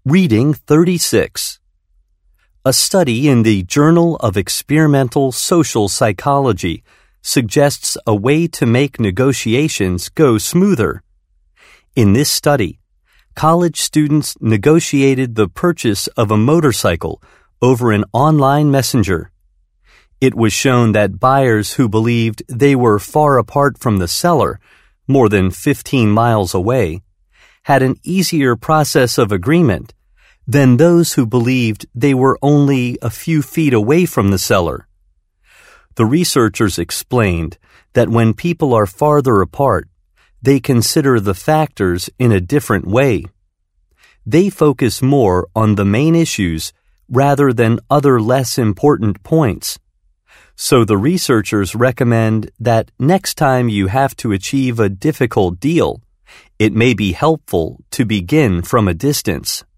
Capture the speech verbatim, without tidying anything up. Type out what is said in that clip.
Reading thirty-six. A study in the Journal of Experimental Social Psychology suggests a way to make negotiations go smoother. In this study, college students negotiated the purchase of a motorcycle over an online messenger. It was shown that buyers who believed they were far apart from the seller, more than fifteen miles away, had an easier process of agreement than those who believed they were only a few feet away from the seller. The researchers explained that when people are farther apart, they consider the factors in a different way. They focus more on the main issues rather than other less important points. So the researchers recommend that next time you have to achieve a difficult deal, it may be helpful to begin from a distance.